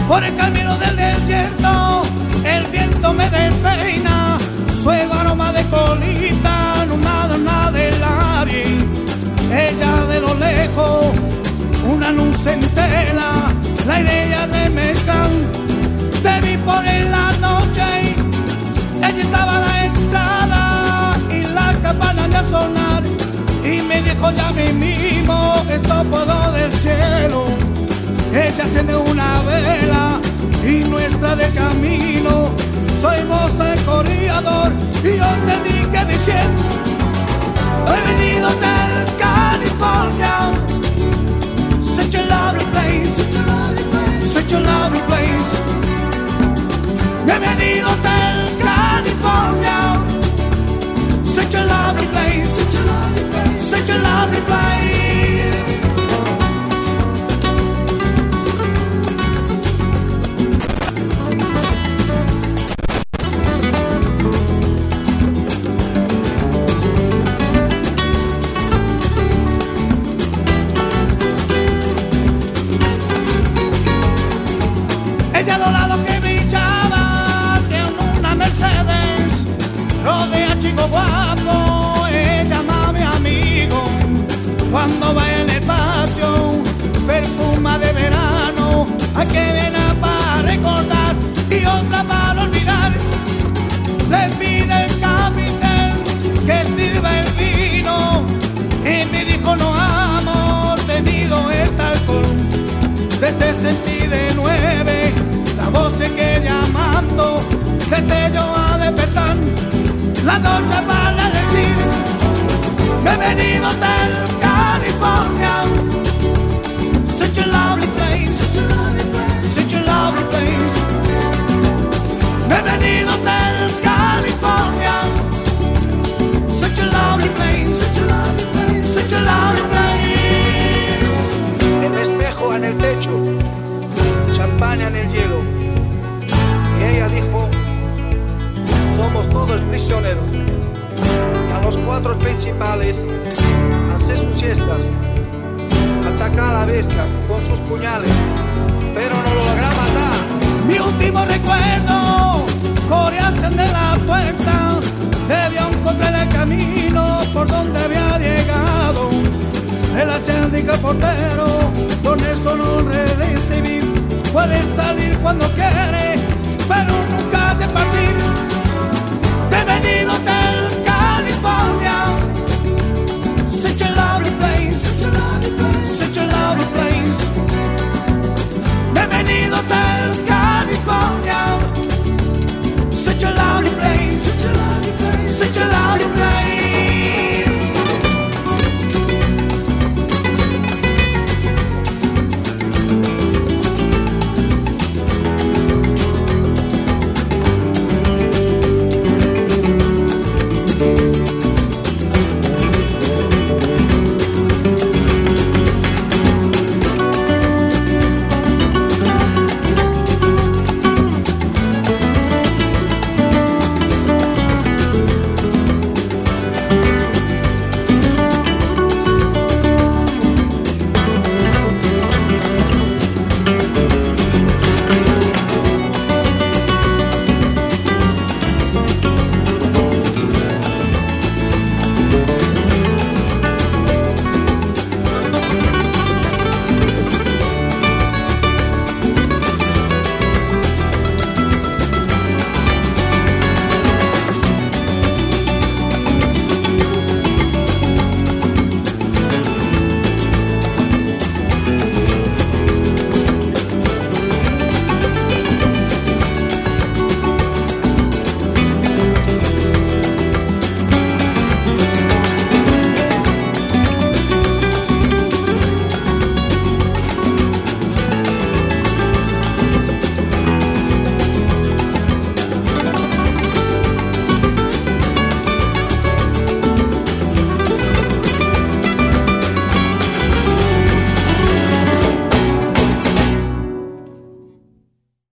Por el camino del desierto el viento me despeina, suave aroma de colita, no nada del aire. Ella de lo lejos, una luz entera, la idea de mezclar. Te vi por en la noche, ella estaba a la entrada y la campana ya sonar. Y me dijo ya mismo, esto puedo del cielo. Ella enciende una vela y nuestra de camino. Soy vos el corredor y yo te dije diciendo: he venido del California, such a lovely place, such a lovely place. He venido del California, such a lovely place, such a lovely place. Ella adora lo que brillaba, tiene una Mercedes, rodea chico guapo, ella ama a mi amigo. Cuando va en el patio, perfuma de verano, hay que viene para recordar y otra para olvidar. Le pide el capitán que sirva el vino y me dijo: no amo tenido este alcohol. Desde sentí de 9 la voz se queda llamando, desde yo a despertar la noche para decir: he venido del California, such a lovely place, such a lovely place. He venido del California, such a lovely place, such a lovely place. El espejo en el techo, champaña en el hielo. Y ella dijo: somos todos prisioneros. Y a los 4 principales hace sus siestas, ataca a la bestia con sus puñales, pero no lo logra matar. Mi último recuerdo, corearse de la puerta, debía encontrar el camino por donde había llegado. El acérdico portero, con eso no regresa.